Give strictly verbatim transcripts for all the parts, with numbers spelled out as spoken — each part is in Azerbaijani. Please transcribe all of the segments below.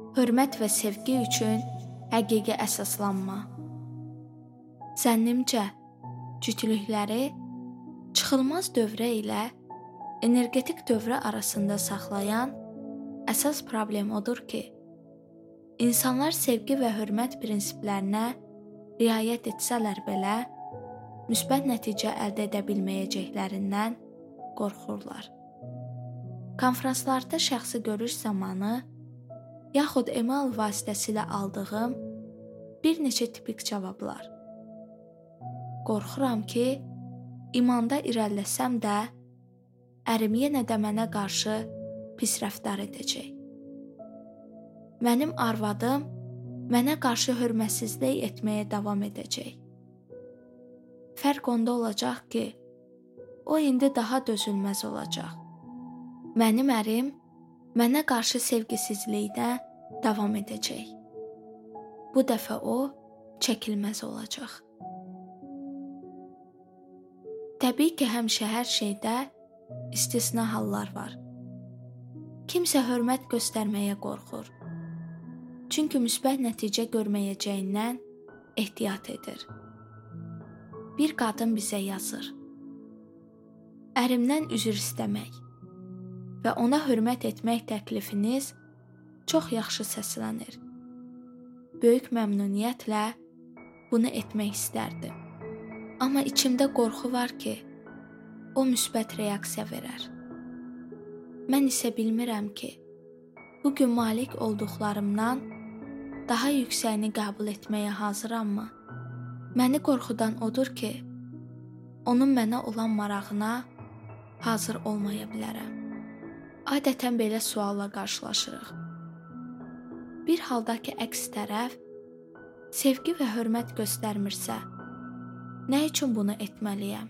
Hörmət və sevgi üçün həqiqi əsaslanma. Zənnimcə, cütlükləri çıxılmaz dövrə ilə energetik dövrə arasında saxlayan əsas problem odur ki, insanlar sevgi və hörmət prinsiplərinə riayət etsələr belə, müsbət nəticə əldə edə bilməyəcəklərindən qorxurlar. Konfranslarda şəxsi görüş zamanı yaxud email vasitəsilə aldığım bir neçə tipik cavablar. Qorxuram ki, imanda irəliləsəm də, ərim yenə də mənə qarşı pis rəftar edəcək. Mənim arvadım mənə qarşı hörmətsizlik etməyə davam edəcək. Fərq onda olacaq ki, o indi daha dözülməz olacaq. Mənim ərim mənə qarşı sevgisizlikdə davam edəcək. Bu dəfə o çəkilməz olacaq. Təbii ki, həmişə hər şeydə istisna hallar var. Kimsə hörmət göstərməyə qorxur. Çünki müsbət nəticə görməyəcəyindən ehtiyat edir. Bir qadın bizə yazır. Ərimdən üzr istəmək və ona hörmət etmək təklifiniz çox yaxşı səslənir. Böyük məmnuniyyətlə bunu etmək istərdim. Amma içimdə qorxu var ki, o müsbət reaksiya verər. Mən isə bilmirəm ki, bugün malik olduqlarımdan daha yüksəyini qəbul etməyə hazırammı? Məni qorxudan odur ki, onun mənə olan marağına hazır olmaya bilərəm. Adətən belə sualla qarşılaşırıq. Bir halda ki, əks tərəf sevgi və hörmət göstərmirsə, nə üçün bunu etməliyəm?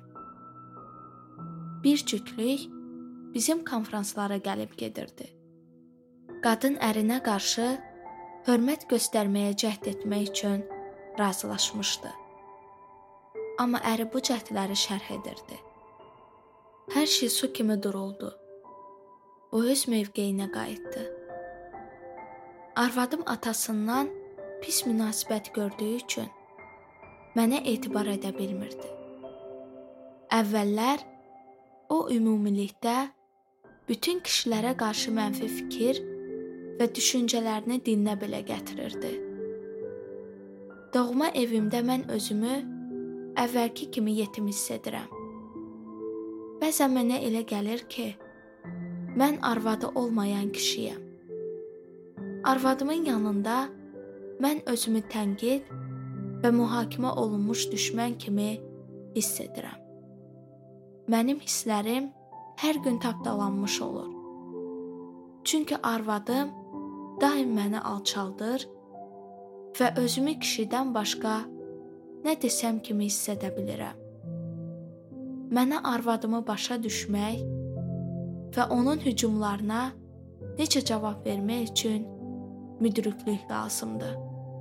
Bir cütlük bizim konfranslara gəlib gedirdi. Qadın ərinə qarşı hörmət göstərməyə cəhd etmək üçün razılaşmışdı. Amma əri bu cəhdləri şərh edirdi. Hər şey su kimi duruldu. O öz mövqeyinə qayıtdı. Arvadım atasından pis münasibət gördüyü üçün mənə etibar edə bilmirdi. Əvvəllər o ümumilikdə bütün kişilərə qarşı mənfi fikir və düşüncələrini dilinə belə gətirirdi. Doğma evimdə mən özümü əvvəlki kimi yetim hiss edirəm. Bəzən mənə elə gəlir ki, mən arvadı olmayan kişiyəm. Arvadımın yanında mən özümü tənqid və mühakimə olunmuş düşmən kimi hiss edirəm. Mənim hisslərim hər gün tapdalanmış olur. Çünki arvadım daim məni alçaldır və özümü kişidən başqa nə desəm kimi hiss edə bilirəm. Mənə arvadımı başa düşmək və onun hücumlarına necə cavab vermək üçün müdriklük lazımdır.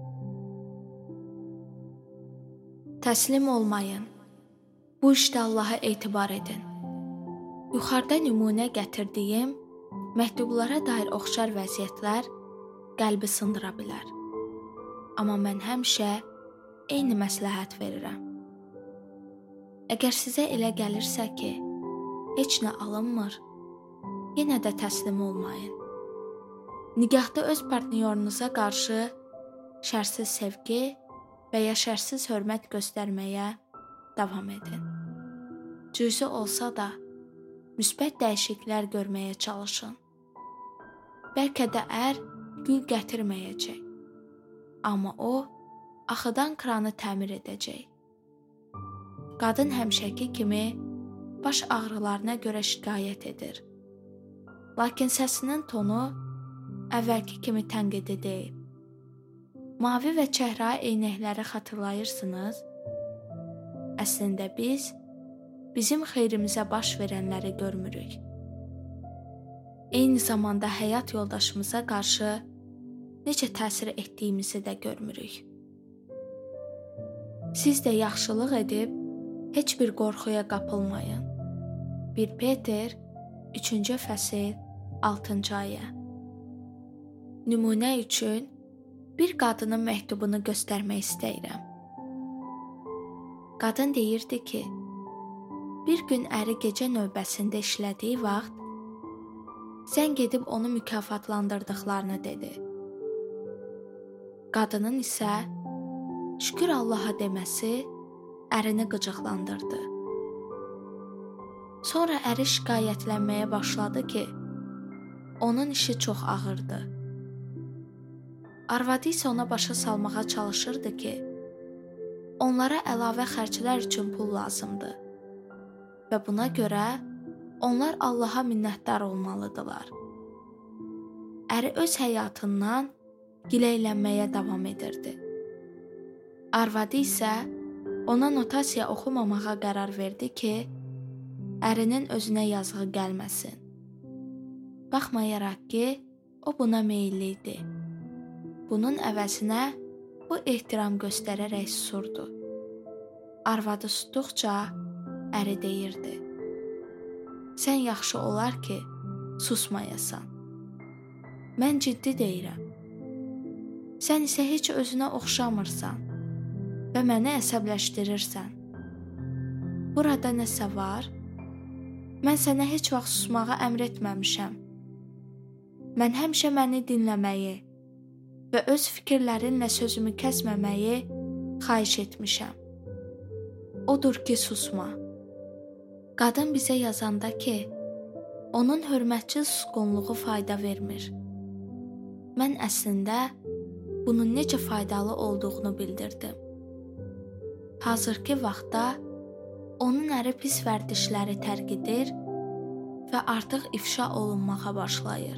Təslim olmayın. Bu işdə Allaha etibar edin. Yuxarıda nümunə gətirdiyim məktublara dair oxşar vəziyyətlər qəlbi sındıra bilər. Amma mən həmişə eyni məsləhət verirəm. Əgər sizə elə gəlirsə ki, heç nə alınmır, yenə də təslim olmayın. Nigahda öz partnyorunuza qarşı şərtsiz sevgi və ya şərtsiz hörmət göstərməyə davam edin. Cüzi olsa da müsbət dəyişikliklər görməyə çalışın. Bəlkə də ər gül gətirməyəcək, amma o axıdan kranı təmir edəcək. Qadın həmişəki kimi baş ağrılarına görə şikayət edir. Lakin səsinin tonu əvvəlki kimi tənqidi deyil. Mavi və çəhrayı eynəkləri xatırlayırsınız? Əslində biz, bizim xeyrimizə baş verənləri görmürük. Eyni zamanda həyat yoldaşımıza qarşı necə təsir etdiyimizi də görmürük. Siz də yaxşılıq edib, heç bir qorxuya qapılmayın. bir Peter üçüncü fəsil altıncı ayə. Nümunə üçün bir qadının məktubunu göstərmək istəyirəm. Qadın deyirdi ki, bir gün əri gecə növbəsində işlədiyi vaxt zəng edib onu mükafatlandırdıqlarını dedi. Qadının isə şükür Allaha deməsi ərini qıcıqlandırdı. Sonra əri şikayətlənməyə başladı ki, onun işi çox ağırdı. Arvadı isə ona başa salmağa çalışırdı ki, onlara əlavə xərclər üçün pul lazımdır və buna görə onlar Allaha minnətdar olmalıdırlar. Əri öz həyatından giləylənməyə davam edirdi. Arvadı isə ona notasiya oxumamağa qərar verdi ki, ərinin özünə yazığı gəlməsin. Baxmayaraq ki, o buna meyilli idi. Bunun əvəzinə o ehtiram göstərərək susurdu. Arvadı susduqca əri deyirdi, sən yaxşı olar ki, susmayasan. Mən ciddi deyirəm. Sən isə heç özünə oxşamırsan və məni əsəbləşdirirsən. Burada nəsə var? Mən sənə heç vaxt susmağa əmr etməmişəm. Mən həmişə məni dinləməyi və öz fikirlərinlə sözümü kəsməməyi xahiş etmişəm. Odur ki, susma. Qadın bizə yazanda ki, onun hörmətçil susqunluğu fayda vermir. Mən əslində bunun necə faydalı olduğunu bildirdim. Hazırki vaxtda onun əri pis vərdişləri tərk edir və artıq ifşa olunmağa başlayır.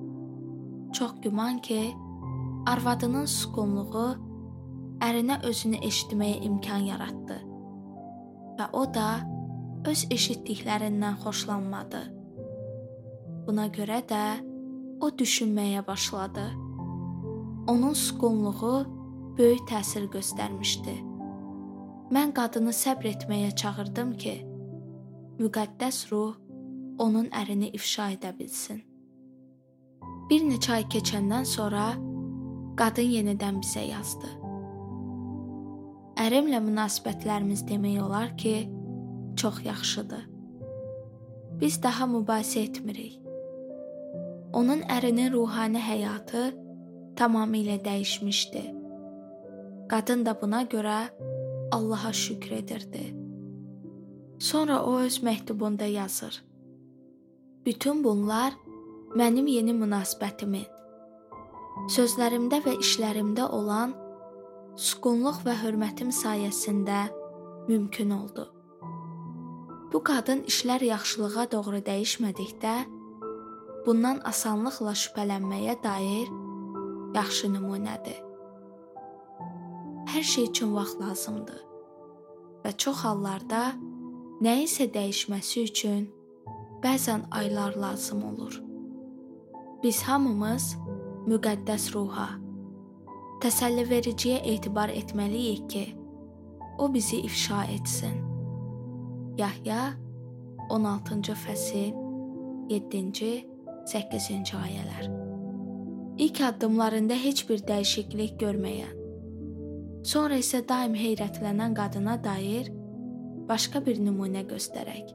Çox güman ki, arvadının susqunluğu ərinə özünü eşitməyə imkan yaratdı və o da öz eşitdiklərindən xoşlanmadı. Buna görə də o düşünməyə başladı. Onun susqunluğu böyük təsir göstərmişdi. Mən qadını səbr etməyə çağırdım ki, müqəddəs ruh onun ərini ifşa edə bilsin. Bir neçə ay keçəndən sonra qadın yenidən bizə yazdı. Ərimlə münasibətlərimiz demək olar ki, çox yaxşıdır. Biz daha mübahisə etmirik. Onun ərinin ruhani həyatı tamamilə dəyişmişdi. Qadın da buna görə Allaha şükr edirdi. Sonra o öz məktubunda yazır. Bütün bunlar mənim yeni münasibətimin, sözlərimdə və işlərimdə olan susqunluq və hörmətim sayəsində mümkün oldu. Bu qadın işlər yaxşılığa doğru dəyişmədikdə, bundan asanlıqla şübhələnməyə dair yaxşı nümunədir. Hər şey üçün vaxt lazımdır və çox hallarda nəyisə dəyişməsi üçün bəzən aylar lazım olur. Biz hamımız müqəddəs ruha, təsəllivericiyə etibar etməliyik ki, o bizi ifşa etsin. Yahya on altıncı fəsil yeddinci səkkizinci ayələr. İlk addımlarında heç bir dəyişiklik görməyən, sonra isə daim heyrətlənən qadına dair başqa bir nümunə göstərək.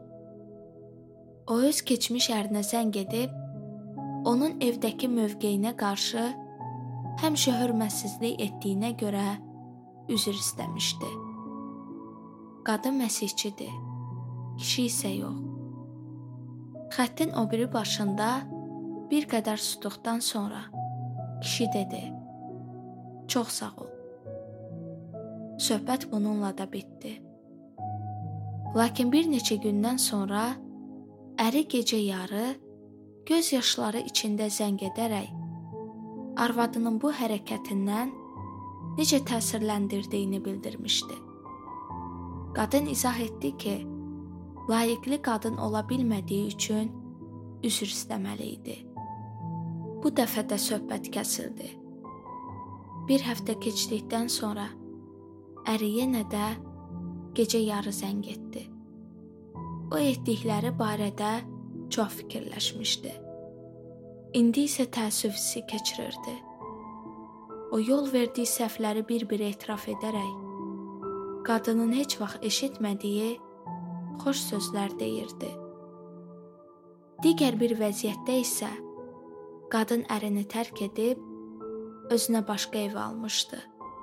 O öz keçmiş ərinə zəng edib, onun evdəki mövqeyinə qarşı həmişə hörmətsizlik etdiyinə görə üzr istəmişdi. Qadın məsihçidir, kişi isə yox. Xəttin o biri başında bir qədər susduqdan sonra kişi dedi, çox sağ ol. Söhbət bununla da bitdi. Lakin bir neçə gündən sonra əri gecə yarı göz yaşları içində zəng edərək arvadının bu hərəkətindən necə təsirləndirdiyini bildirmişdi. Qadın izah etdi ki, layiqli qadın ola bilmədiyi üçün üzr istəməli idi. Bu dəfə də söhbət kəsildi. Bir həftə keçdikdən sonra əri yenə də gecə yarı zəng etdi. O etdikləri barədə çox fikirləşmişdi. İndi isə təəssüf hissi keçirirdi. O yol verdiyi səhvləri bir-bir etiraf edərək, qadının heç vaxt eşitmədiyi xoş sözlər deyirdi. Digər bir vəziyyətdə isə qadın ərini tərk edib özünə başqa ev almışdı.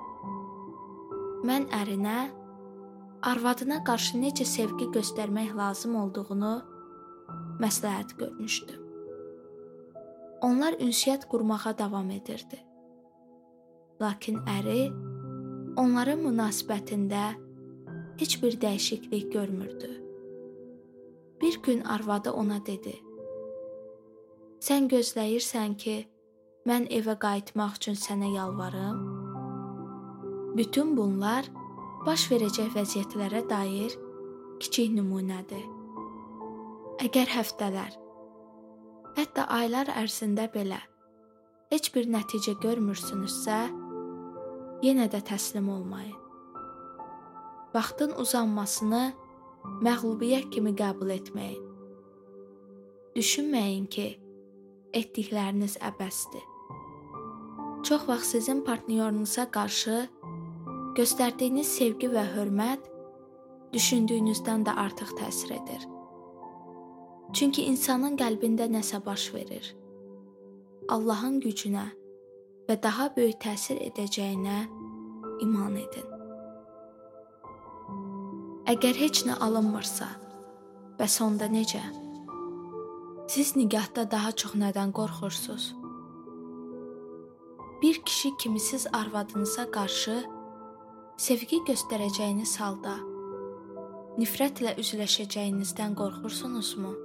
Mən ərinə, arvadına qarşı necə sevgi göstərmək lazım olduğunu məsləhət görmüşdüm. Onlar ünsiyyət qurmağa davam edirdi. Lakin əri onların münasibətində heç bir dəyişiklik görmürdü. Bir gün arvadı ona dedi: "Sən gözləyirsən ki, mən evə qayıtmaq üçün sənə yalvarım?" Bütün bunlar baş verəcək vəziyyətlərə dair kiçik nümunədir. Əgər həftələr, hətta aylar ərzində belə heç bir nəticə görmürsünüzsə, yenə də təslim olmayın. Vaxtın uzanmasını məğlubiyyət kimi qəbul etməyin. Düşünməyin ki, etdikləriniz əbəsdir. Çox vaxt sizin partnyorunuza qarşı göstərdiyiniz sevgi və hörmət düşündüyünüzdən də artıq təsir edir. Çünki insanın qəlbində nəsə baş verir. Allahın gücünə və daha böyük təsir edəcəyinə iman edin. Əgər heç nə alınmırsa, bəs onda necə? Siz nigahda daha çox nədən qorxursunuz? Bir kişi kimi siz arvadınıza qarşı sevgi göstərəcəyiniz halda nifrətlə üzləşəcəyinizdən qorxursunuzmu?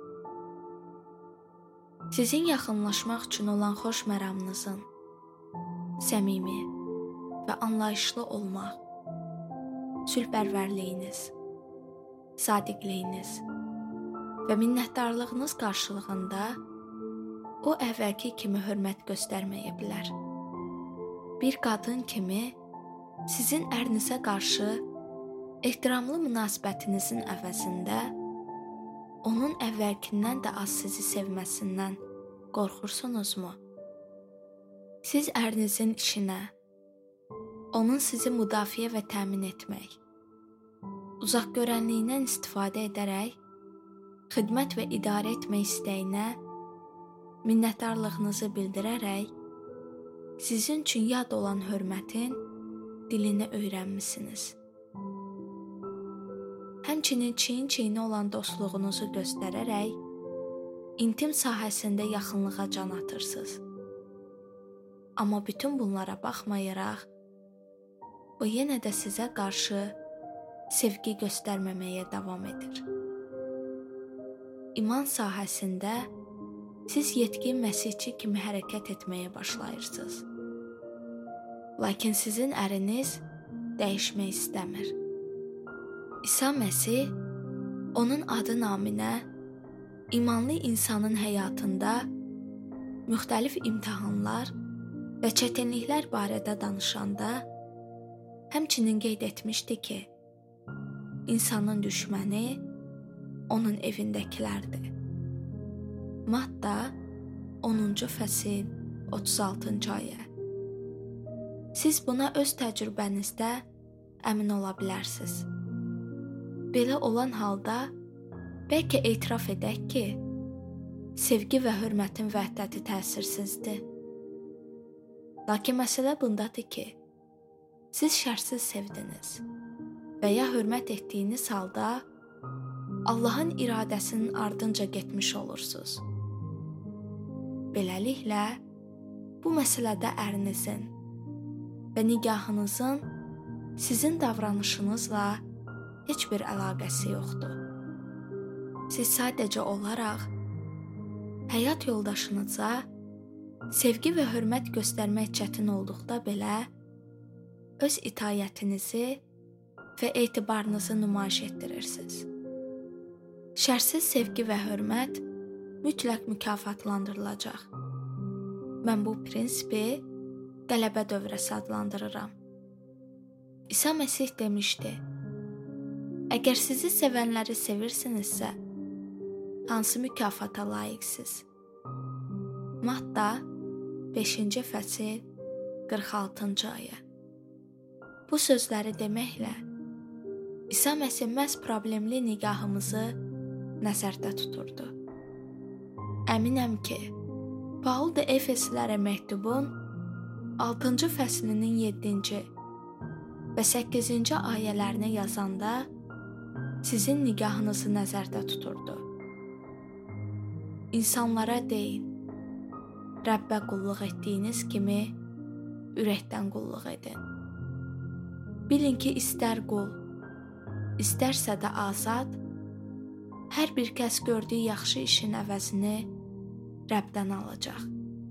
Sizin yaxınlaşmaq üçün olan xoş məramınızın, səmimi və anlayışlı olmaq, sülhpərvərliyiniz, sadiqliyiniz və minnətdarlığınız qarşılığında o əvvəlki kimi hörmət göstərməyə bilər. Bir qadın kimi sizin ərinizə qarşı ehtiramlı münasibətinizin əvəzində onun əvvəlkindən də az sizi sevməsindən qorxursunuzmu? Siz ərinizin işinə, onun sizi müdafiə və təmin etmək, uzaq görənliyindən istifadə edərək, xidmət və idarə etmək istəyinə minnətdarlığınızı bildirərək, sizin üçün yad olan hörmətin dilini öyrənmisiniz. Həmçinin çiyin-çiyinə olan dostluğunuzu göstərərək, intim sahəsində yaxınlığa can atırsınız. Amma bütün bunlara baxmayaraq, o yenə də sizə qarşı sevgi göstərməməyə davam edir. İman sahəsində siz yetkin məsihçi kimi hərəkət etməyə başlayırsınız. Lakin sizin əriniz dəyişmək istəmir. İsa Məsih onun adı naminə imanlı insanın həyatında müxtəlif imtahanlar və çətinliklər barədə danışanda həmçinin qeyd etmişdi ki, insanın düşməni onun evindəkilərdir. Matta onuncu fəsil otuz altıncı ayə. Siz buna öz təcrübənizdə əmin ola bilərsiniz. Belə olan halda, bəlkə etiraf edək ki, sevgi və hörmətin vəhdəti təsirsizdir. Lakin məsələ bundadır ki, siz şərtsiz sevdiniz və ya hörmət etdiyiniz halda Allahın iradəsinin ardınca getmiş olursunuz. Beləliklə, bu məsələdə ərinizin və nigahınızın sizin davranışınızla heç bir əlaqəsi yoxdur. Siz sadəcə olaraq həyat yoldaşınıza sevgi və hörmət göstərmək çətin olduqda belə öz itayətinizi və etibarınızı nümayiş etdirirsiniz. Şərtsiz sevgi və hörmət mütləq mükafatlandırılacaq. Mən bu prinsipi qələbə dövrəsi adlandırıram. İsa Məsih demişdi: Əgər sizi sevənləri sevirsinizsə, hansı mükafata layiqsiniz? Matta beşinci fəsil qırx altıncı ayə. Bu sözləri deməklə İsa Məsih məhz problemli nigahımızı nəzərdə tuturdu. Əminəm ki, Paul da Efeslilərə məktubun altıncı fəslinin yeddinci və səkkizinci ayələrini yazanda sizin nigahınızı nəzərdə tuturdu. İnsanlara deyin, Rəbbə qulluq etdiyiniz kimi ürəkdən qulluq edin. Bilin ki, istər qul, istərsə də azad, hər bir kəs gördüyü yaxşı işin əvəzini Rəbdən alacaq.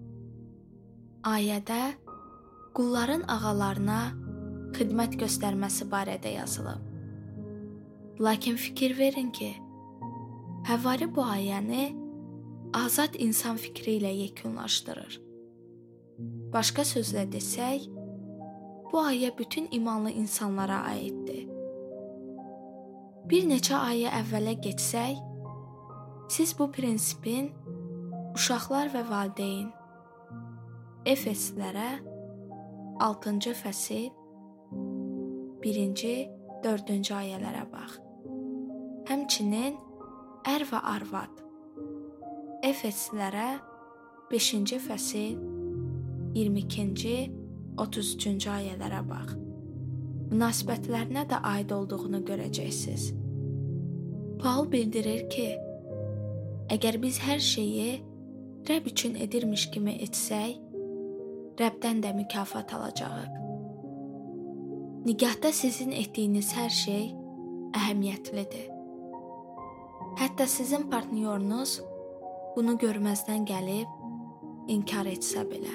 Ayədə qulların ağalarına xidmət göstərməsi barədə yazılıb. Lakin fikir verin ki, Həvari bu ayəni azad insan fikri ilə yekunlaşdırır. Başqa sözlə desək, bu ayə bütün imanlı insanlara aiddir. Bir neçə ayə əvvələ geçsək, siz bu prinsipin uşaqlar və valideyn Efeslilərə altıncı fəsil birinci, dördüncü ayələrə bax. Həmçinin ər və arvad Efeslilərə beşinci fəsil iyirmi ikinci, otuz üçüncü ayələrə bax. Münasibətlərinə də aid olduğunu görəcəksiniz. Paul bildirir ki, əgər biz hər şeyi Rəbb üçün edirmiş kimi etsək, Rəbdən də mükafat alacağıq. Nigahda sizin etdiyiniz hər şey əhəmiyyətlidir. Hətta sizin partnyorunuz bunu görməzdən gəlib inkar etsə belə.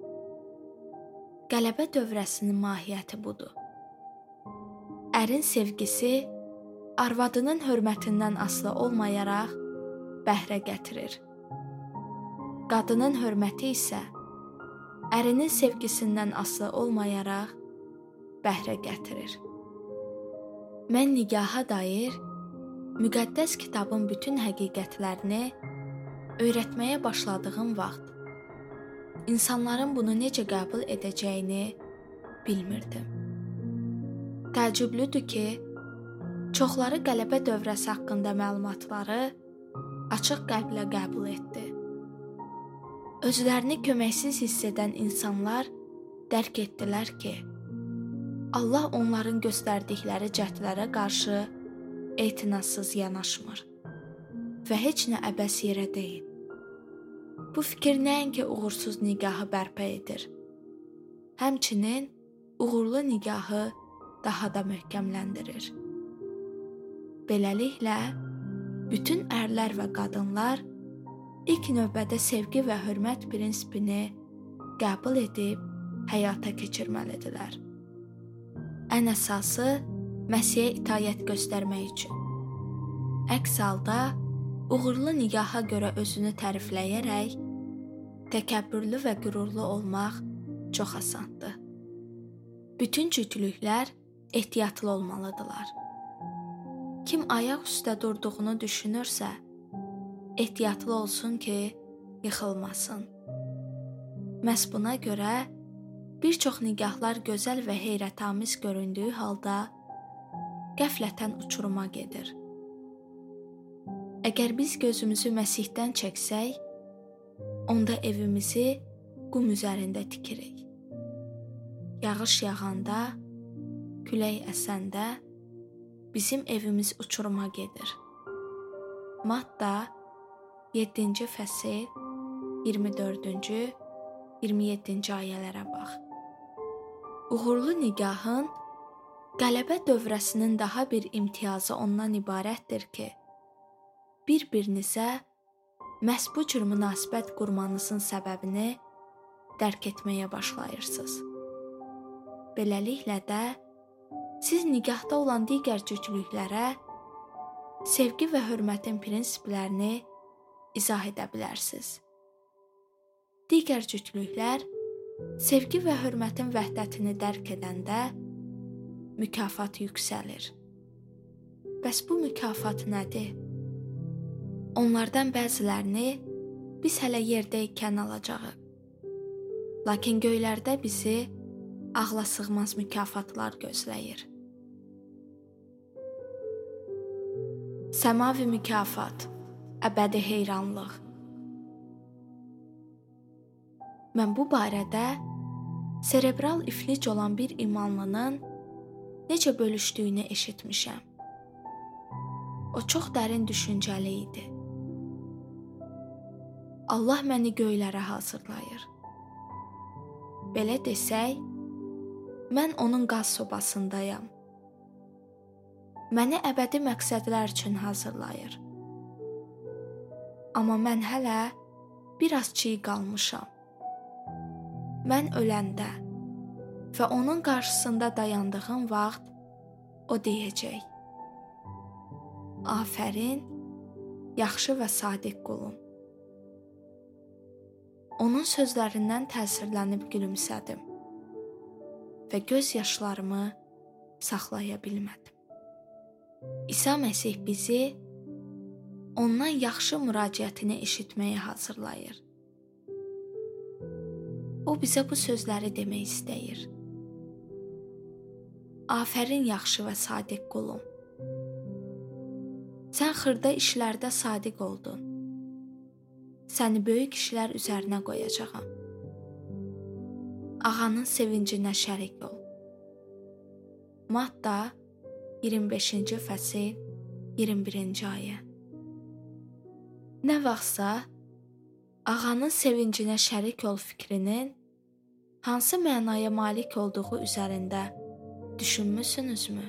Qələbə dövrəsinin mahiyyəti budur. Ərin sevgisi arvadının hörmətindən asılı olmayaraq bəhrə gətirir. Qadının hörməti isə ərinin sevgisindən asılı olmayaraq bəhrə gətirir. Mən nigaha dair müqəddəs kitabın bütün həqiqətlərini öyrətməyə başladığım vaxt insanların bunu necə qəbul edəcəyini bilmirdim. Təəccüblüdür ki, çoxları qələbə dövrəsi haqqında məlumatları açıq qəlblə qəbul etdi. Özlərini köməksiz hiss edən insanlar dərk etdilər ki, Allah onların göstərdikləri cəhdlərə qarşı etinasız yanaşmır və heç nə əbəs yerə deyil. Bu fikir nəinki uğursuz nigahı bərpa edir, həmçinin uğurlu nigahı daha da möhkəmləndirir. Beləliklə, bütün ərlər və qadınlar ilk növbədə sevgi və hörmət prinsipini qəbul edib həyata keçirməlidirlər. Ən əsası, Məsihə itaət göstərmək üçün. Əks halda, uğurlu nigaha görə özünü tərifləyərək, təkəbbürlü və qürurlu olmaq çox asandır. Bütün cütlüklər ehtiyatlı olmalıdırlar. Kim ayaq üstə durduğunu düşünürsə, ehtiyatlı olsun ki, yıxılmasın. Məhz buna görə bir çox nigahlar gözəl və heyrətamiz göründüyü halda qəflətən uçuruma gedir. Əgər biz gözümüzü Məsihdən çəksək, onda evimizi qum üzərində tikirik. Yağış yağanda, külək əsəndə bizim evimiz uçuruma gedir. Matta yeddinci fəsil iyirmi dördüncü, iyirmi yeddinci ayələrə bax. Uğurlu nigahın qələbə dövrəsinin daha bir imtiyazı ondan ibarətdir ki, bir-birinizə məhz bu cür münasibət qurmanızın səbəbini dərk etməyə başlayırsınız. Beləliklə də, siz nigahda olan digər cütlüklərə sevgi və hörmətin prinsiplərini izah edə bilərsiniz. Digər cütlüklər sevgi və hörmətin vəhdətini dərk edəndə mükafat yüksəlir. Bəs bu mükafat nədir? Onlardan bəzilərini biz hələ yerdə ikən alacağıq. Lakin göylərdə bizi ağlasığmaz mükafatlar gözləyir. Səmavi mükafat, əbədi heyranlıq. Mən bu barədə serebral iflic olan bir imanlının necə bölüşdüyünü eşitmişəm. O çox dərin düşüncəli idi. Allah məni göylərə hazırlayır. Belə desək, mən onun qaz sobasındayam. Məni əbədi məqsədlər üçün hazırlayır. Amma mən hələ biraz çiy qalmışam. Mən öləndə və onun qarşısında dayandığım vaxt o deyəcək: "Afərin, yaxşı və sadiq qulum." Onun sözlərindən təsirlənib gülümsədim və göz yaşlarımı saxlaya bilmədim. İsa Məsih bizi ondan yaxşı müraciətini eşitməyə hazırlayır. O bizə bu sözləri demək istəyir. Afərin, yaxşı və sadiq qulum. Sən xırda işlərdə sadiq oldun. Səni böyük işlər üzərinə qoyacağam. Ağanın sevincinə şərik ol. Matta iyirmi beşinci fəsil iyirmi birinci ayə. Nə vaxtsa ağanın sevincinə şərik ol fikrinin hansı mənaya malik olduğu üzərində düşünmüsünüzmü?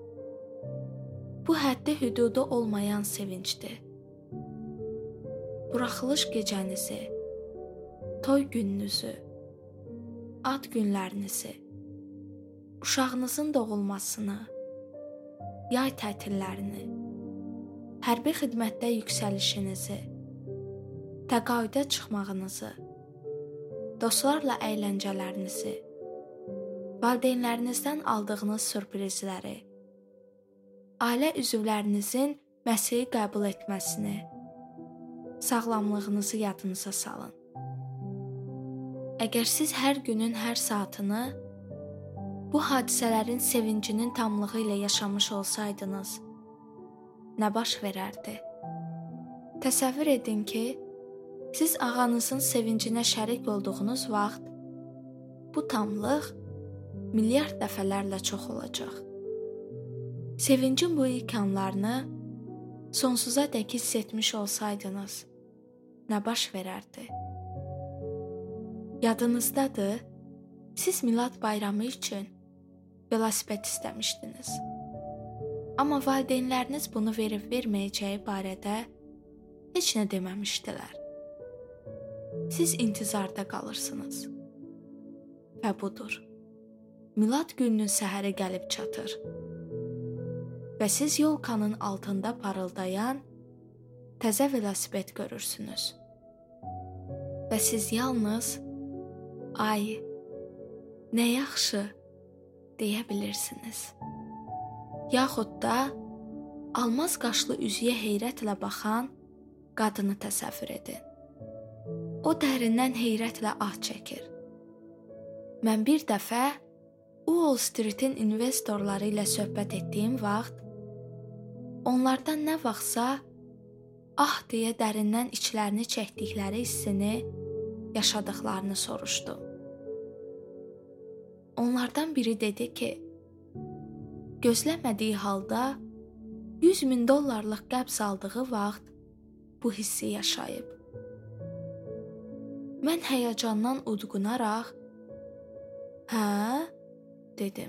Bu həddi hüdudu olmayan sevincdir. Buraxılış gecənizi, toy gününüzü, ad günlərinizi, uşağınızın doğulmasını, yay tətillərini, hərbi xidmətdə yüksəlişinizi, təqaüdə çıxmağınızı, dostlarla əyləncələrinizi, valideynlərinizdən aldığınız sürprizləri, ailə üzvlərinizin Məsihi qəbul etməsini, sağlamlığınızı yadınıza salın. Əgər siz hər günün hər saatını bu hadisələrin sevincinin tamlığı ilə yaşamış olsaydınız, nə baş verərdi? Təsəvvür edin ki, siz ağanızın sevincinə şərik olduğunuz vaxt bu tamlıq milyard dəfələrlə çox olacaq. Sevincin bu ilk anlarını sonsuza dək hiss etmiş olsaydınız, nə baş verərdi? Yadınızdadır, siz Milad bayramı üçün velosiped istəmişdiniz. Amma valideynləriniz bunu verib verməyəcəyi barədə heç nə deməmişdilər. Siz intizarda qalırsınız. Və budur. Milad gününün səhəri gəlib çatır. Və siz yolkanın altında parıldayan təzə velosiped görürsünüz. Və siz yalnız "Ay, nə yaxşı" deyə bilirsiniz. Yaxud da almaz qaşlı üzüyə heyrətlə baxan qadını təsəvvür edin. O dərindən heyrətlə ah çəkir. Mən bir dəfə Wall Street-in investorları ilə söhbət etdiyim vaxt onlardan nə vaxtsa ah deyə dərindən içlərini çəkdikləri hissini yaşadıqlarını soruşdum. Onlardan biri dedi ki, gözləmədiyi halda yüz min dollarlıq qəbz aldığı vaxt bu hissi yaşayıb. Mən həyəcandan udqunaraq, "Hə?" dedim.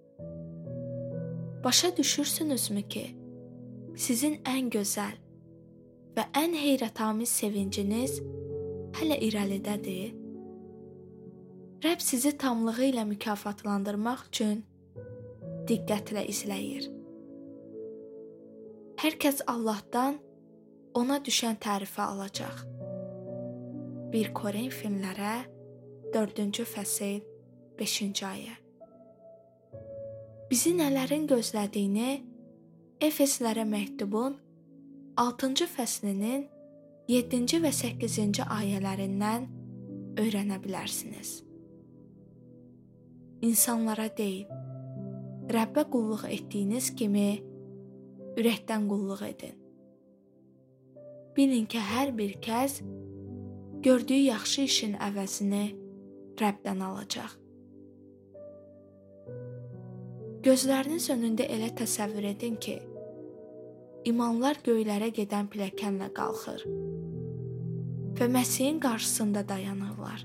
Başa düşürsünüzmü ki, sizin ən gözəl və ən heyrətamiz sevinciniz hələ irəlidədir? Rəbb sizi tamlığı ilə mükafatlandırmaq üçün diqqətlə izləyir. Hər kəs Allahdan ona düşən tərifi alacaq. bir Korinfillərə dördüncü fəsil beşinci ayə. Bizi nələrin gözlədiyini Efeslərə məktubun altıncı fəslinin yeddinci və səkkizinci ayələrindən öyrənə bilərsiniz. insanlara deyil, Rəbbə qulluq etdiyiniz kimi ürəkdən qulluq edin. Bilin ki, hər bir kəs gördüyü yaxşı işin əvəzini Rəbdən alacaq. Gözləriniz önündə elə təsəvvür edin ki, imanlar göylərə gedən pilləkənlə qalxır və Məsihin qarşısında dayanırlar.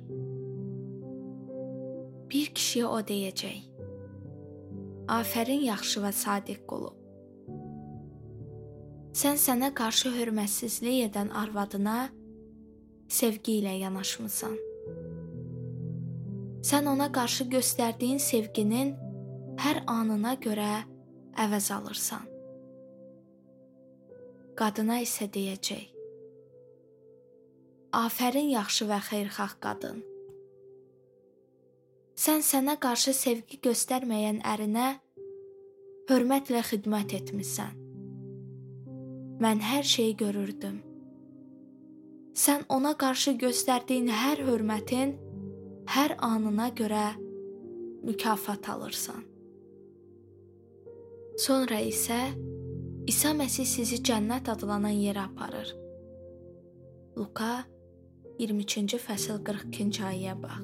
Bir kişiyə o deyəcək: "Afərin yaxşı və sadiq qulu. Sən sənə qarşı hörmətsizlik edən arvadına sevgi ilə yanaşmısan. Sən ona qarşı göstərdiyin sevginin hər anına görə əvəz alırsan." Qadına isə deyəcək: "Afərin yaxşı və xeyirxah qadın. Sən sənə qarşı sevgi göstərməyən ərinə hörmətlə xidmət etmisən. Mən hər şeyi görürdüm. Sən ona qarşı göstərdiyin hər hörmətin hər anına görə mükafat alırsan." Sonra isə İsa Məsih sizi cənnət adlanan yerə aparır. Luka iyirmi üçüncü fəsil qırx ikinci ayəyə bax.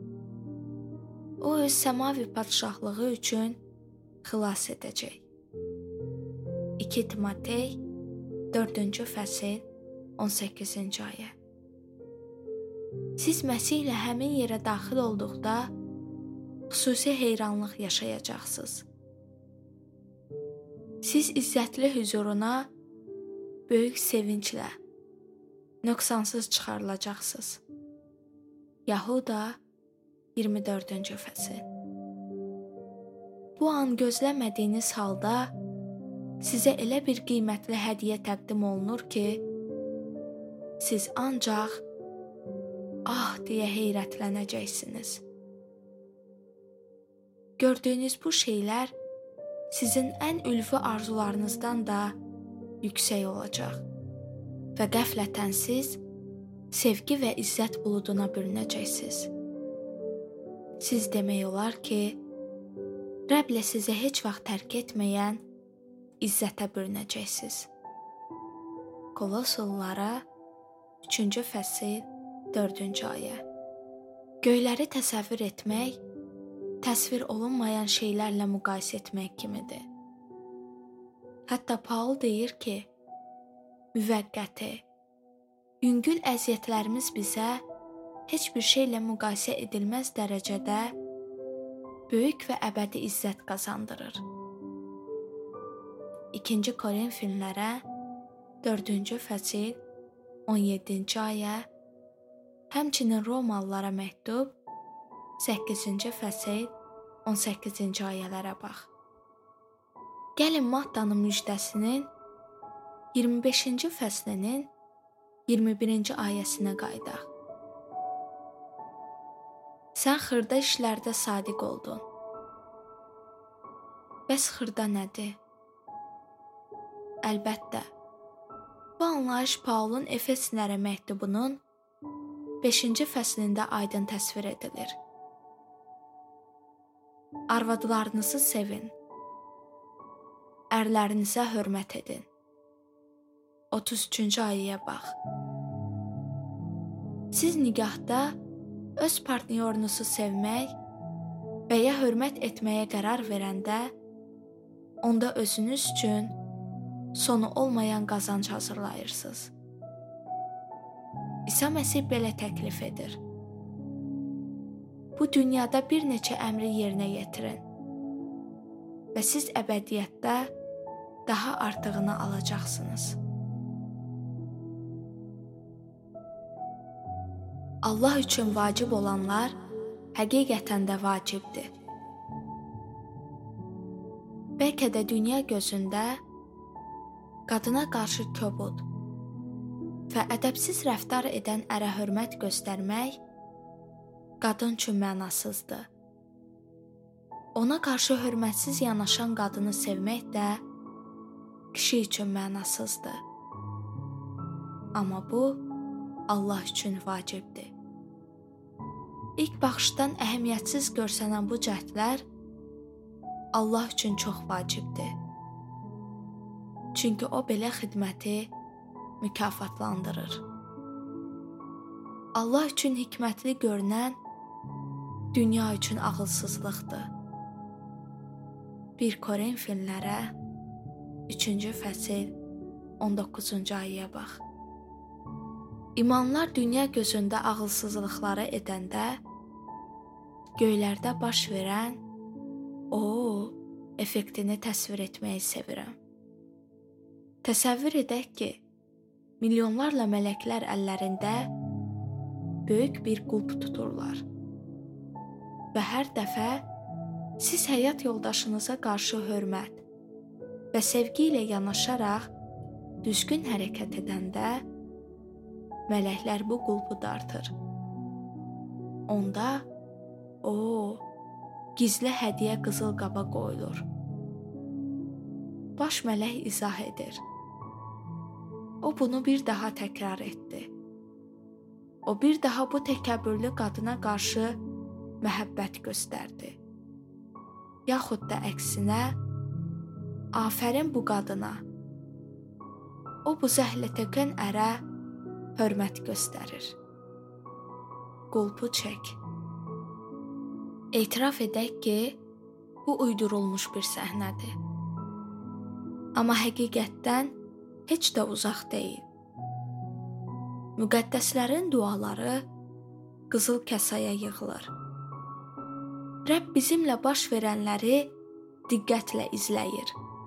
O öz səmavi padşahlığı üçün xilas edəcək. İkinci Timotey dördüncü fəsil on səkkizinci ayə. Siz Məsih ilə həmin yerə daxil olduqda xüsusi heyranlıq yaşayacaqsınız. Siz izzətli hüzuruna böyük sevinclə, nöqsansız çıxarılacaqsınız. Yahuda iyirmi dördüncü fəsil. Bu an gözləmədiyiniz halda sizə elə bir qiymətli hədiyyə təqdim olunur ki, siz ancaq "Ah" deyə heyrətlənəcəksiniz. Gördüyünüz bu şeylər sizin ən ülvi arzularınızdan da yüksək olacaq və qəflətən siz sevgi və izzət buluduna bürünəcəksiniz. Siz demək olar ki, Rəblə sizə heç vaxt tərk etməyən izzətə bürünəcəksiniz. Koloslulara üçüncü fəsil dördüncü ayə. Göyləri təsəvvür etmək, təsvir olunmayan şeylərlə müqayisə etmək kimidir. Hətta Paul deyir ki, müvəqqəti, yüngül əziyyətlərimiz bizə heç bir şeylə müqayisə edilməz dərəcədə böyük və əbədi izzət qazandırır. İkinci Korinfillərə dördüncü fəsil on yeddinci ayə, həmçinin Romalılara məktub səkkizinci fəsil on səkkizinci ayələrə bax. Gəlin Mattanın müjdəsinin iyirmi beşinci fəslinin iyirmi birinci ayəsinə qayıdaq. Sən xırda işlərdə sadiq oldun. Bəs xırda nədir? Əlbəttə, bu anlayış Paulun Efeslilərə məktubunun beşinci fəslində aydın təsvir edilir. Arvadlarınızı sevin, ərlərinizə hörmət edin. otuz üçüncü ayəyə bax. Siz nigahda öz partnyorunuzu sevmək və ya hörmət etməyə qərar verəndə, onda özünüz üçün sonu olmayan qazanc hazırlayırsınız. İsa Məsih belə təklif edir. Bu dünyada bir neçə əmri yerinə yetirin və siz əbədiyyətdə daha artığını alacaqsınız. Allah üçün vacib olanlar həqiqətən də vacibdir. Bəlkə də dünya gözündə qadına qarşı kobud və ədəbsiz rəftar edən ərə hörmət göstərmək qadın üçün mənasızdır. Ona qarşı hörmətsiz yanaşan qadını sevmək də kişi üçün mənasızdır. Amma bu Allah üçün vacibdir. İlk baxışdan əhəmiyyətsiz görsənən bu cəhdlər Allah üçün çox vacibdir. Çünki o belə xidməti mükafatlandırır. Allah üçün hikmətli görünən dünya üçün ağılsızlıqdır. bir Korinfillərə üçüncü fəsil on doqquzuncu ayəyə bax. İmanlar dünya gözündə ağılsızlıqları edəndə, göylərdə baş verən o effektini təsvir etməyi sevirəm. Təsəvvür edək ki, milyonlarla mələklər əllərində böyük bir qulp tuturlar və hər dəfə siz həyat yoldaşınıza qarşı hörmət və sevgi ilə yanaşaraq düzgün hərəkət edəndə mələklər bu qulpu dartır. Onda o gizli hədiyyə qızıl qaba qoyulur. Baş mələk izah edir. O bunu bir daha təkrar etdi. O bir daha bu təkəbbürlü qadına qarşı məhəbbət göstərdi. Yaxud da əksinə, afərin bu qadına. O bu zəhlətökən ərə hörmət göstərir. Qulpu çək. Etiraf edək ki, bu uydurulmuş bir səhnədir. Amma həqiqətdən heç də uzaq deyil. Müqəddəslərin duaları qızıl kəsaya yığılır. Rəbb bizimlə baş verənləri diqqətlə izləyir.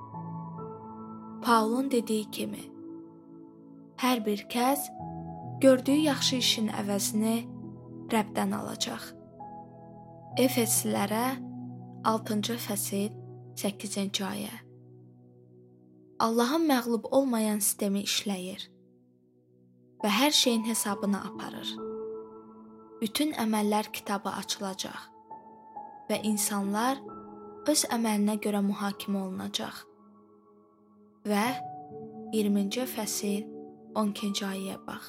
Paulun dediyi kimi, hər bir kəs gördüyü yaxşı işin əvəzini Rəbdən alacaq. Efeslilərə altıncı fəsil səkkizinci ayə. Allahın məğlub olmayan sistemi işləyir və hər şeyin hesabını aparır. Bütün əməllər kitabı açılacaq və insanlar öz əməlinə görə mühakimə olunacaq. Və iyirminci fəsil on ikinci ayəyə bax.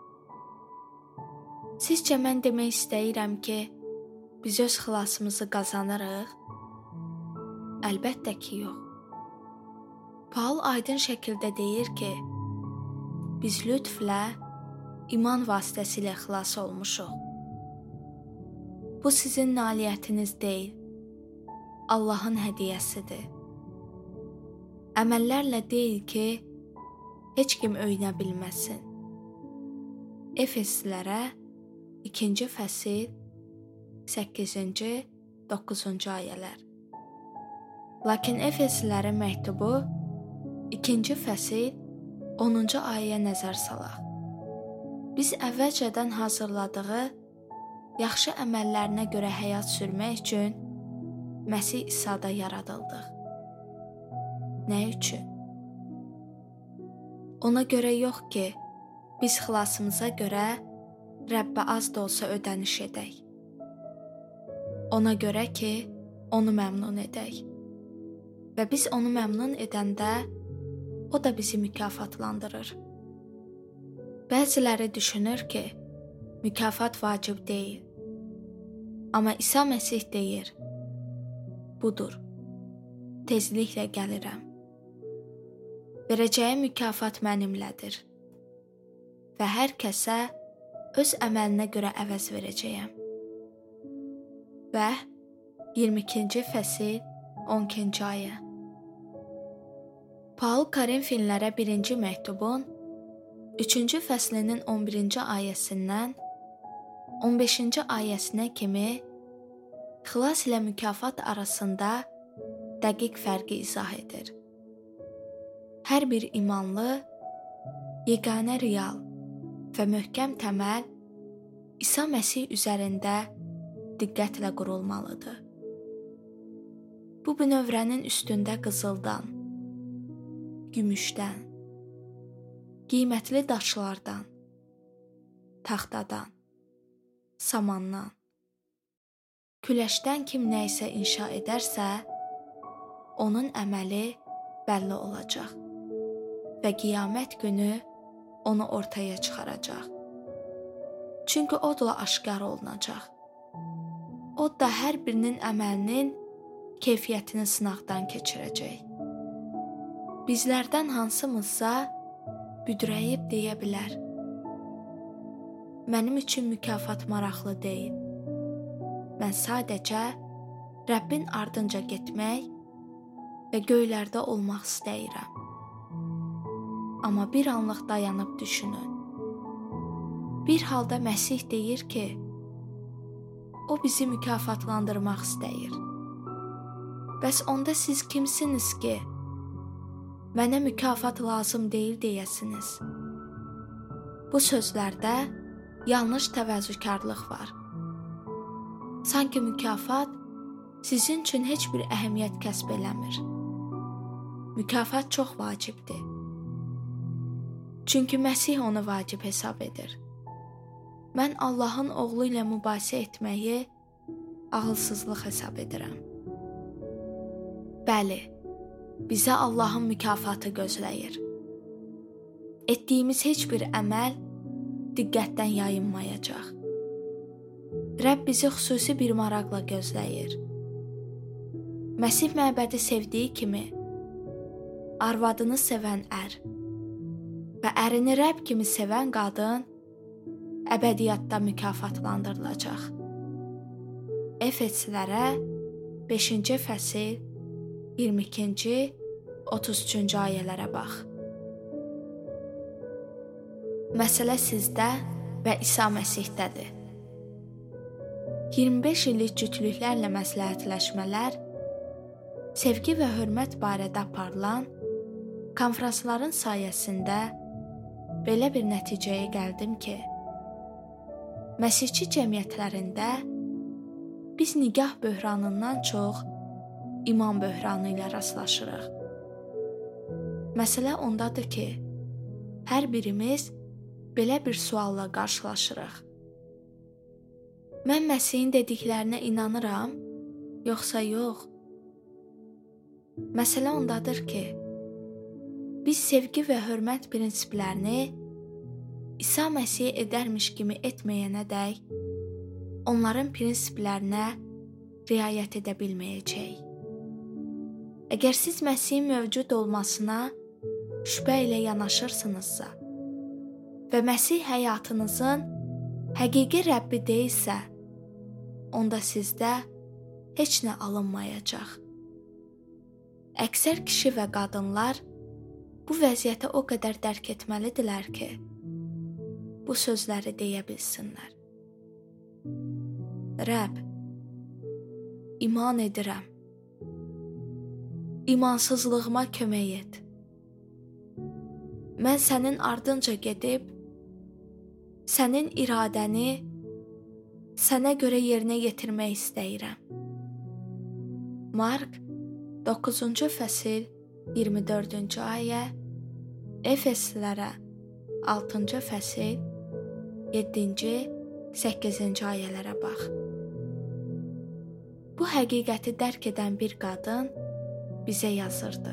Sizcə mən demək istəyirəm ki, biz öz xilasımızı qazanırıq? Əlbəttə ki, yox. Paul aydın şəkildə deyir ki, biz lütflə iman vasitəsilə xilas olmuşuq. Bu sizin nailiyyətiniz deyil, Allahın hədiyyəsidir. Əməllərlə deyil ki, heç kim öyünə bilməsin. Efeslilərə ikinci fəsil səkkizinci doqquzuncu ayələr. Lakin Efeslilərin məktubu ikinci fəsil onuncu ayəyə nəzər salaq. Biz əvvəlcədən hazırladığı yaxşı əməllərinə görə həyat sürmək üçün Məsih İsa'da yaradıldıq. Nə üçün? Ona görə yox ki, biz xilasımıza görə Rəbbə az da olsa ödəniş edək. Ona görə ki, onu məmnun edək. Və biz onu məmnun edəndə, o da bizi mükafatlandırır. Bəziləri düşünür ki, mükafat vacib deyil. Amma İsa Məsih deyir, budur, tezliklə gəlirəm. Verəcəyim mükafat mənimlədir və hər kəsə öz əməlinə görə əvəz verəcəyəm. Və iyirmi ikinci fəsil on ikinci ayə. Paul Korinfillərə birinci məktubun üçüncü fəslinin on birinci ayəsindən on beşinci ayəsinə kimi xilas ilə mükafat arasında dəqiq fərqi izah edir. Hər bir imanlı, yeganə real və möhkəm təməl İsa Məsih üzərində diqqətlə qurulmalıdır. Bu bünövrənin üstündə qızıldan, gümüşdən, qiymətli daşlardan, taxtadan, samandan, küləşdən kim nə isə inşa edərsə, onun əməli bəlli olacaq və qiyamət günü onu ortaya çıxaracaq. Çünki odla aşkar olunacaq O da hər birinin əməlinin keyfiyyətini sınaqdan keçirəcək. Bizlərdən hansımızsa büdrəyib deyə bilər: mənim üçün mükafat maraqlı deyil. Mən sadəcə Rəbbin ardınca getmək və göylərdə olmaq istəyirəm. Amma bir anlıq dayanıb düşünün. Bir halda Məsih deyir ki, o bizi mükafatlandırmaq istəyir. Bəs onda siz kimsiniz ki, mənə mükafat lazım deyil deyəsiniz? Bu sözlərdə yanlış təvəzzükarlıq var. Sanki mükafat sizin üçün heç bir əhəmiyyət kəsb eləmir. Mükafat çox vacibdir. Çünki Məsih onu vacib hesab edir. Mən Allahın oğlu ilə mübahisə etməyi ağılsızlıq hesab edirəm. Bəli, bizə Allahın mükafatı gözləyir. Etdiyimiz heç bir əməl diqqətdən yayınmayacaq. Rəbb bizi xüsusi bir maraqla gözləyir. Məsih məbədi sevdiyi kimi, arvadını sevən ər və ərini Rəbb kimi sevən qadın əbədiyyatda mükafatlandırılacaq. Efeslilərə beşinci fəsil iyirmi ikinci otuz üçüncü ayələrə bax. Məsələ sizdə və İsa Məsihdədir. iyirmi beş illik cütlüklərlə məsləhətləşmələr, sevgi və hörmət barədə aparılan konfransların sayəsində belə bir nəticəyə gəldim ki, Məsihçi cəmiyyətlərində biz nigah böhranından çox iman böhranı ilə rastlaşırıq. Məsələ ondadır ki, hər birimiz belə bir sualla qarşılaşırıq. Mən Məsihin dediklərinə inanıram, yoxsa yox? Məsələ ondadır ki, biz sevgi və hörmət prinsiplərini İsa Məsih edərmiş kimi etməyənə dək, onların prinsiplərinə riayət edə bilməyəcək. Əgər siz Məsihin mövcud olmasına şübhə ilə yanaşırsınızsa və Məsih həyatınızın həqiqi Rəbbi deyilsə, onda sizdə heç nə alınmayacaq. Əksər kişi və qadınlar bu vəziyyəti o qədər dərk etməlidirlər ki, bu sözləri deyə bilsinlər. Rəbb, iman edirəm. İmansızlığıma kömək et. Mən sənin ardınca gedib, sənin iradəni sənə görə yerinə yetirmək istəyirəm. Mark doqquzuncu fəsil iyirmi dördüncü ayə, Efeslilərə altıncı fəsil yeddinci səkkizinci ayələrə bax. Bu həqiqəti dərk edən bir qadın bizə yazırdı.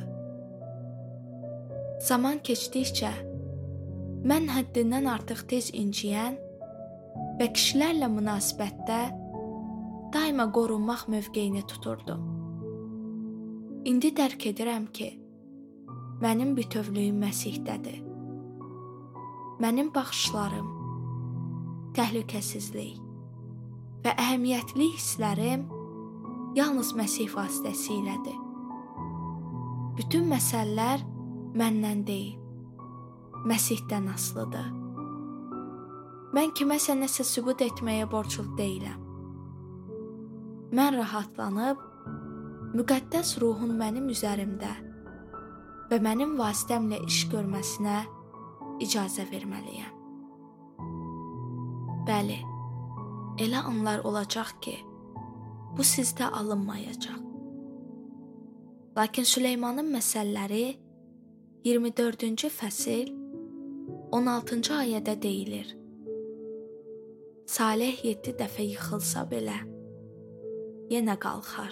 Zaman keçdikcə mən həddindən artıq tez inciyən və kişilərlə münasibətdə daima qorunmaq mövqeyini tuturdum. İndi dərk edirəm ki, mənim bütövlüyüm Məsihdədir. Mənim baxışlarım, təhlükəsizlik və əhəmiyyətli hisslərim yalnız Məsih vasitəsilədir. Bütün məsələlər məndən deyil, Məsihdən asılıdır. Mən kiməsə nəsə sübut etməyə borclu deyiləm. Mən rahatlanıb, müqəddəs ruhun mənim üzərimdə və mənim vasitəmlə iş görməsinə icazə verməliyəm. Bəli, elə anlar olacaq ki, bu sizdə alınmayacaq. Lakin Süleymanın məsəlləri iyirmi dördüncü fəsil on altıncı ayədə deyilir. Salih yeddi dəfə yıxılsa belə, yenə qalxar.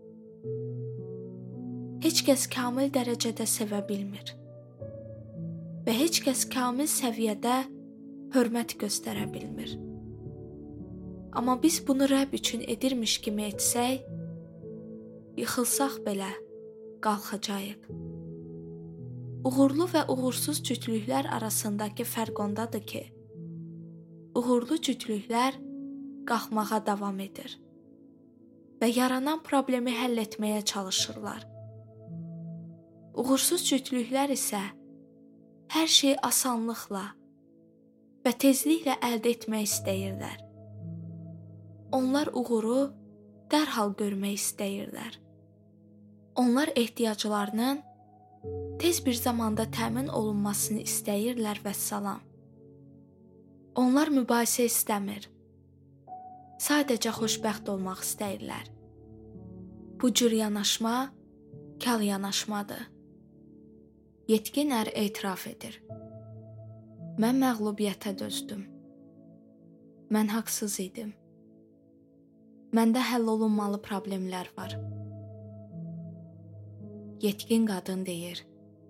Heç kəs kamil dərəcədə sevə bilmir və heç kəs kamil səviyyədə hörmət göstərə bilmir. Amma biz bunu Rəbb üçün edirmiş kimi etsək, yıxılsaq belə qalxacağıq. Uğurlu və uğursuz cütlüklər arasındakı fərq ondadır ki, uğurlu cütlüklər qalxmağa davam edir və yaranan problemi həll etməyə çalışırlar. Uğursuz cütlüklər isə hər şeyi asanlıqla və tezliklə əldə etmək istəyirlər. Onlar uğuru dərhal görmək istəyirlər. Onlar ehtiyaclarının tez bir zamanda təmin olunmasını istəyirlər və salam. Onlar mübahisə istəmir. Sadəcə xoşbəxt olmaq istəyirlər. Bu cür yanaşma kal yanaşmadır. Yetkin ər etiraf edir. Mən məğlubiyyətə dözdüm. Mən haqsız idim. Məndə həll olunmalı problemlər var. Yetkin qadın deyir.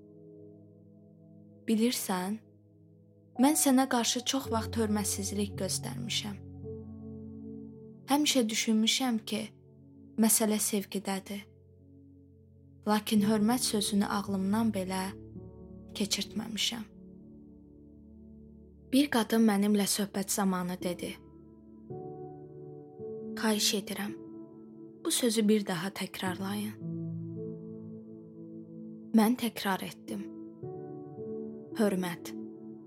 Bilirsən, mən sənə qarşı çox vaxt hörmətsizlik göstərmişəm. Həmişə düşünmüşəm ki, məsələ sevgidədir. Lakin hörmət sözünü ağlımdan belə keçirtməmişəm. Bir qadın mənimlə söhbət zamanı dedi. Xahiş edirəm, bu sözü bir daha təkrarlayın. Mən təkrar etdim. Hörmət.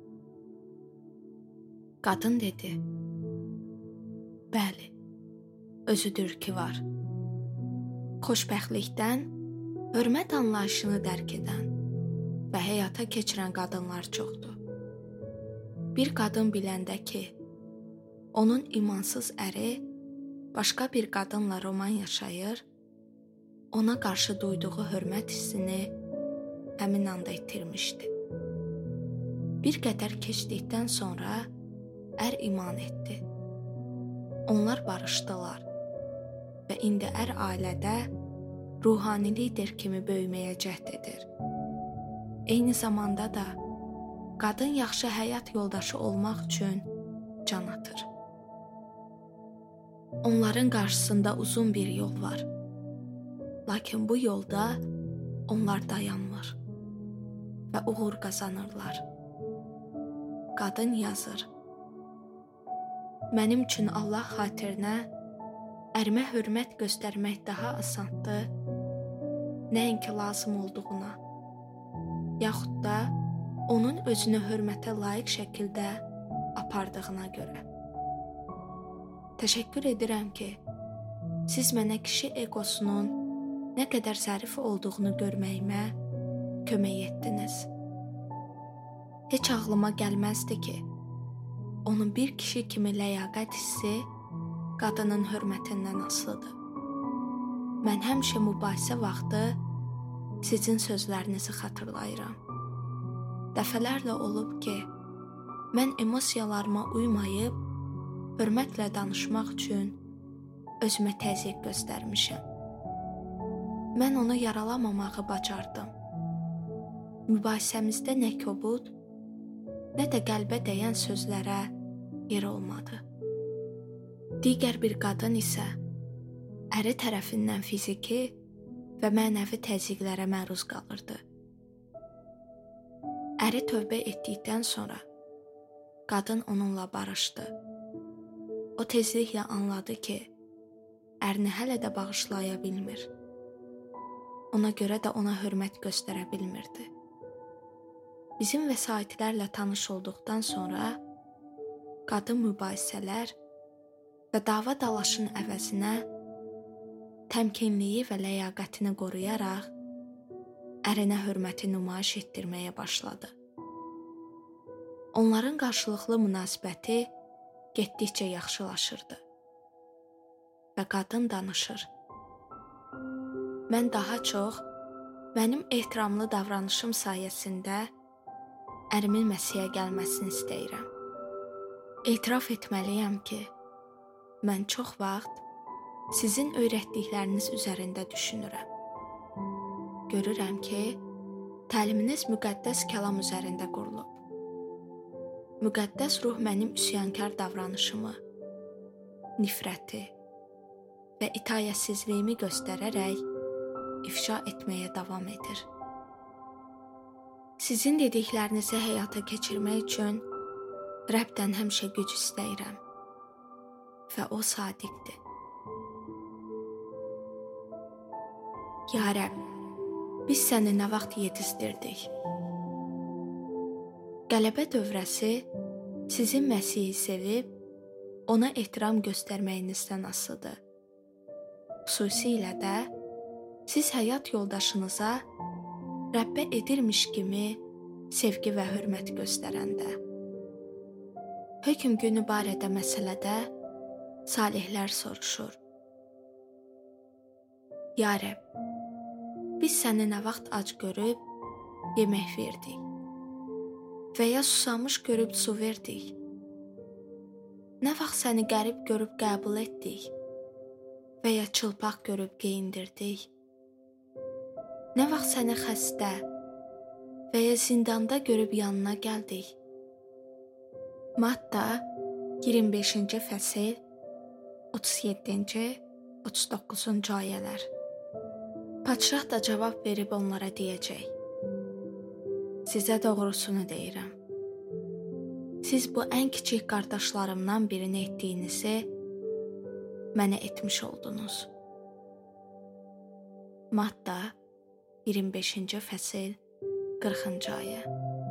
Qadın dedi. Bəli, özüdür ki var. Xoşbəxtlikdən hörmət anlayışını dərk edən və həyata keçirən qadınlar çoxdur. Bir qadın biləndə ki, onun imansız əri başqa bir qadınla roman yaşayır, ona qarşı duyduğu hörmət hissini həmin anda itirmişdi. Bir qədər keçdikdən sonra ər iman etdi. Onlar barışdılar və indi ər ailədə ruhani lider kimi böyüməyə cəhd edir. Eyni zamanda da qadın yaxşı həyat yoldaşı olmaq üçün can atır. Onların qarşısında uzun bir yol var. Lakin bu yolda onlar dayanmır və uğur qazanırlar. Qadın yazır. Mənim üçün Allah xatirinə ərimə hörmət göstərmək daha asandır, nəinki lazım olduğuna, yaxud da onun özünü hörmətə layiq şəkildə apardığına görə. Təşəkkür edirəm ki, siz mənə kişi egosunun nə qədər zərif olduğunu görməyimə kömək etdiniz. Heç ağlıma gəlməzdi ki, onun bir kişi kimi ləyaqət hissi qadının hörmətindən asılıdır. Mən həmişə mübahisə vaxtı sizin sözlərinizi xatırlayıram. Dəfələrlə olub ki, mən emosiyalarıma uymayıb, hörmətlə danışmaq üçün özümə təzyiq göstərmişəm. Mən onu yaralamamağı bacardım. Mübahisəmizdə nə kobud, nə də qəlbə dəyən sözlərə yer olmadı. Digər bir qadın isə əri tərəfindən fiziki və mənəvi təzyiqlərə məruz qalırdı. Əri tövbə etdikdən sonra qadın onunla barışdı. O tezliklə anladı ki, ərini hələ də bağışlaya bilmir. Ona görə də ona hörmət göstərə bilmirdi. Bizim vəsaitlərlə tanış olduqdan sonra qadın mübahisələr və dava dalaşın əvəzinə təmkinliyi və ləyaqətini qoruyaraq ərinə hörməti nümayiş etdirməyə başladı. Onların qarşılıqlı münasibəti getdikcə yaxşılaşırdı və qadın danışır. Mən daha çox mənim ehtiramlı davranışım sayəsində ərimin Məsihə gəlməsini istəyirəm. Etiraf etməliyəm ki, mən çox vaxt sizin öyrətdikləriniz üzərində düşünürəm. Görürəm ki, təliminiz müqəddəs kəlam üzərində qurulub. Müqəddəs ruh mənim üsyankar davranışımı, nifrəti və itaətsizliyimi göstərərək ifşa etməyə davam edir. Sizin dediklərinizi həyata keçirmək üçün Rəbdən həmişə güc istəyirəm və o sadiqdir. Ya Rəbb, biz səni nə vaxt yetizdirdik? Qələbə dövrəsi sizin Məsihi sevib, ona ehtiram göstərməyinizdən asılıdır. Xüsusilə də siz həyat yoldaşınıza Rəbbə edirmiş kimi sevgi və hörmət göstərəndə. Hökm günü barədə məsələdə salihlər soruşur. Ya Rəbb, biz səni nə vaxt ac görüb yemək verdik və ya susamış görüb su verdik? Nə vaxt səni qərib görüb qəbul etdik və ya çılpaq görüb geyindirdik? Nə vaxt səni xəstə və ya zindanda görüb yanına gəldik? Matta iyirmi beşinci fəsil otuz yeddinci otuz doqquzuncu ayələr. Padşah da cavab verib onlara deyəcək: Sizə doğrusunu deyirəm. Siz bu ən kiçik qardaşlarımdan birini etdiyinizi mənə etmiş oldunuz. Matta iyirmi beşinci fəsil qırxıncı ayə.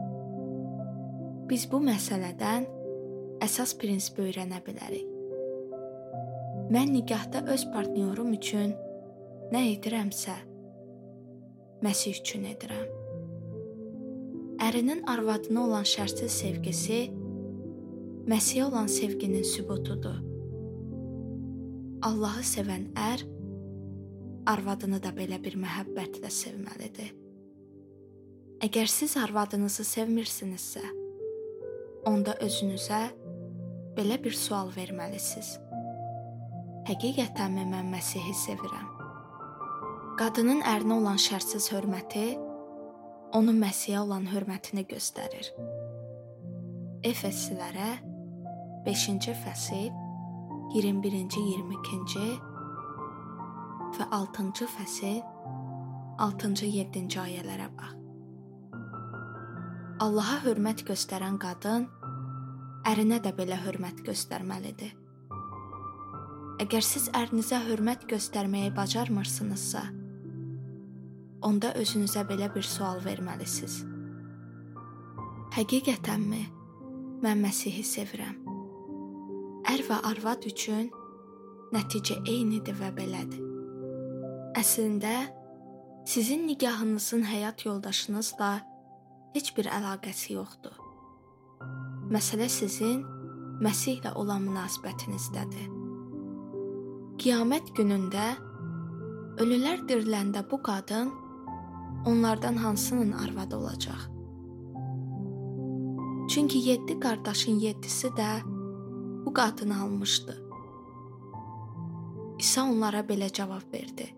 Biz bu məsələdən əsas prinsipi öyrənə bilərik. Mən nigahda öz partnyorum üçün nə edirəmsə, Məsih üçün edirəm. Ərinin arvadına olan şərtsiz sevgisi Məsihə olan sevginin sübutudur. Allahı sevən ər arvadını da belə bir məhəbbətlə sevməlidir. Əgər siz arvadınızı sevmirsinizsə, onda özünüzə belə bir sual verməlisiniz. Həqiqətənmi mən Məsihi sevirəm? Qadının ərinə olan şərtsiz hörməti onun Məsihə olan hörmətini göstərir. Efeslilərə beşinci fəsil iyirmi birinci iyirmi ikinci və altıncı fəsil altıncı yeddinci ayələrə bax. Allaha hörmət göstərən qadın ərinə də belə hörmət göstərməlidir. Əgər siz ərinizə hörmət göstərməyi bacarmırsınızsa, onda özünüzə belə bir sual verməlisiniz. Həqiqətənmi mən Məsihi sevirəm? Ər və arvad üçün nəticə eynidir və belədir. Əslində, sizin nigahınızın həyat yoldaşınızla heç bir əlaqəsi yoxdur. Məsələ sizin Məsihlə olan münasibətinizdədir. Qiyamət günündə ölülər diriləndə bu qadın onlardan hansının arvadı olacaq? Çünki yeddi qardaşın yeddisi də bu qadını almışdı. İsa onlara belə cavab verdi: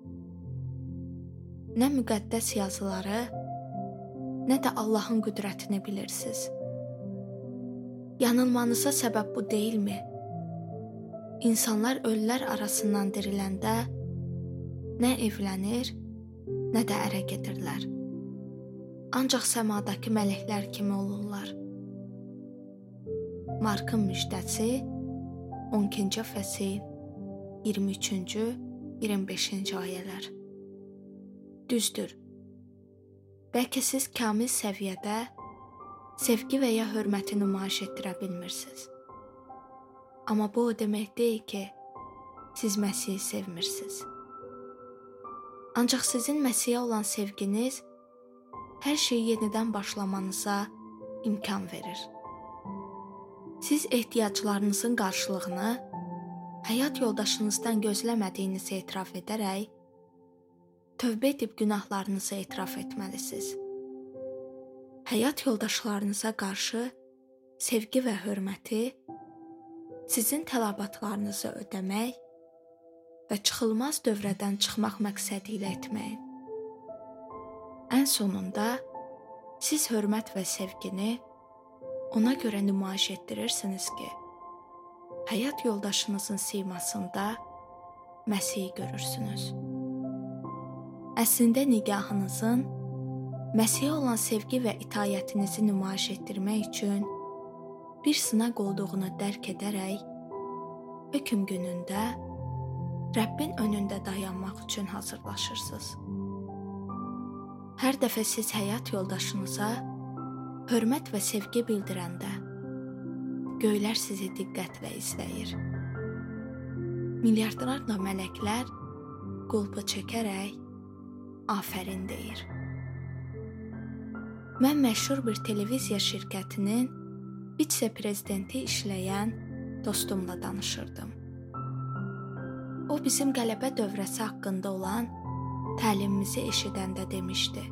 Nə müqəddəs yazıları, nə də Allahın qüdrətini bilirsiniz. Yanılmanıza səbəb bu deyilmi? İnsanlar ölülər arasından diriləndə nə evlənir, nə də ərə gedirlər. Ancaq səmadakı mələklər kimi olurlar. Markın müjdəsi on ikinci fəsil iyirmi üçüncü iyirmi beşinci ayələr. Düzdür. Bəlkə siz kamil səviyyədə sevgi və ya hörməti nümayiş etdirə bilmirsiniz. Amma bu o demək deyil ki, siz Məsihi sevmirsiniz. Ancaq sizin Məsihə olan sevginiz hər şeyi yenidən başlamanıza imkan verir. Siz ehtiyaclarınızın qarşılığını həyat yoldaşınızdan gözləmədiyinizi etiraf edərək, tövbə edib günahlarınızı etiraf etməlisiniz. Həyat yoldaşlarınıza qarşı sevgi və hörməti sizin tələbatlarınızı ödəmək və çıxılmaz dövrədən çıxmaq məqsədi ilə etməyin. Ən sonunda siz hörmət və sevgini ona görə nümayiş etdirirsiniz ki, həyat yoldaşınızın simasında Məsihi görürsünüz. Əslində nigahınızın Məsihə olan sevgi və itayətinizi nümayiş etdirmək üçün bir sınaq olduğunu dərk edərək, hökm günündə Rəbbin önündə dayanmaq üçün hazırlaşırsınız. Hər dəfə siz həyat yoldaşınıza hörmət və sevgi bildirəndə, göylər sizi diqqətlə izləyir. Milyardlarla mələklər qolpa çəkərək afərin deyir. Mən məşhur bir televiziya şirkətinin vitse-prezidenti işləyən dostumla danışırdım. O bizim qələbə dövrəsi haqqında olan təlimimizi eşidəndə demişdi.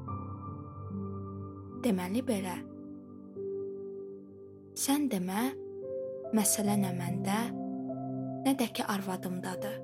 Deməli belə, sən demə, məsələ nə məndə, nə də ki arvadımdadır.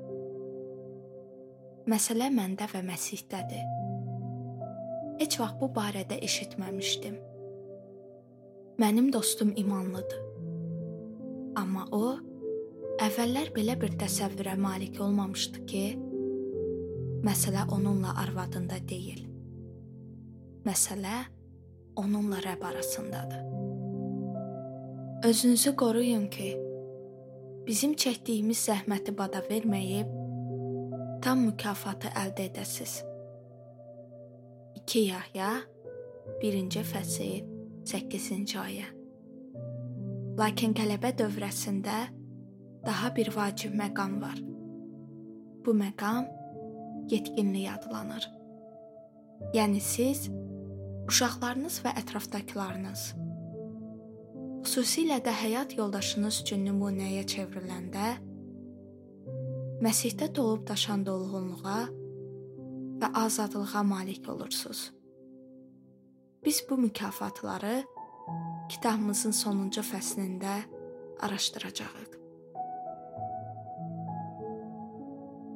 Məsələ məndə və Məsihdədir. Heç vaxt bu barədə eşitməmişdim. Mənim dostum imanlıdır. Amma o, əvvəllər belə bir təsəvvürə malik olmamışdı ki, məsələ onunla arvadında deyil. Məsələ onunla Rəbb arasındadır. Özünüzü qoruyun ki, bizim çəkdiyimiz zəhməti bada verməyib, tam mükafatı əldə edəsiz. İki Yahya, birinci fəsil, səkkizinci ayə. Lakin qələbə dövrəsində daha bir vacib məqam var. Bu məqam yetkinlik adlanır. Yəni siz, uşaqlarınız və ətrafdakılarınız, xüsusilə də həyat yoldaşınız üçün nümunəyə çevriləndə, Məsihdə dolub daşan dolğunluğa və azadlığa malik olursunuz. Biz bu mükafatları kitabımızın sonuncu fəslində araşdıracağıq.